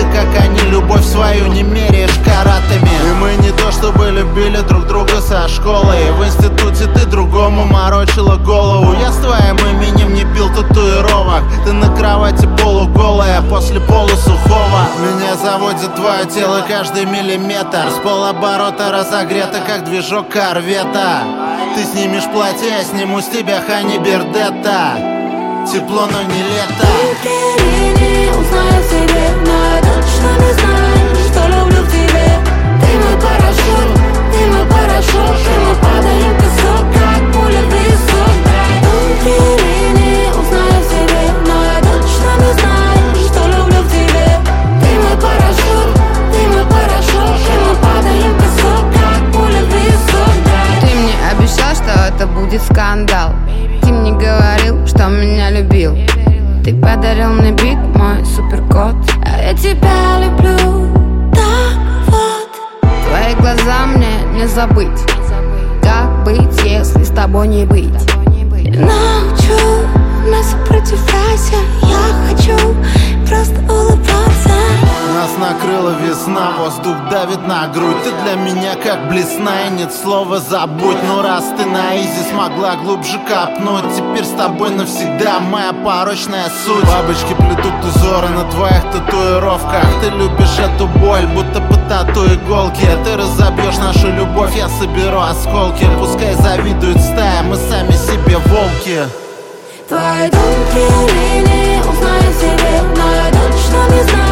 как они, любовь свою не меряешь каратами. И мы не то чтобы любили друг друга со школы, и в институте ты другому морочила голову. Я с твоим именем не бил татуировок, ты на кровати полуголая после полусухого. Меня заводит твое тело каждый миллиметр, с полоборота разогрето, как движок корвета. Ты снимешь платье, я сниму с тебя Хани Бердетта. Тепло, но не лето. Не узнаю в себе, но я точно не знаю, что люблю в тебе. Ты мой парашют, ты мой парашют, и мы падаем в песок, как пуля в висок. Не узнаю в себе, но я точно не знаю, что люблю в тебе. Ты мой парашют, и мы падаем в песок, как пуля в висок. Ты мне обещал, что это будет скандал. Ты мне говорил, что меня любил. Ты подарил мне бит, мой суперкот. А я тебя люблю, так вот. Твои глаза мне не забыть. Как быть, если с тобой не быть? Я научу, не сопротивляйся. Я хочу просто улыбаться. Нас накрыла весна, воздух давит на грудь. Ты для меня как блесна, и нет слова забудь. Ну раз ты на изи смогла глубже копнуть, теперь с тобой навсегда моя порочная суть. Бабочки плетут узоры на твоих татуировках. Ты любишь эту боль, будто по тату-иголке. Ты разобьешь нашу любовь, я соберу осколки. Пускай завидует стая, мы сами себе волки. Твои тонкие линии узнаю в себе, но я точно не знаю,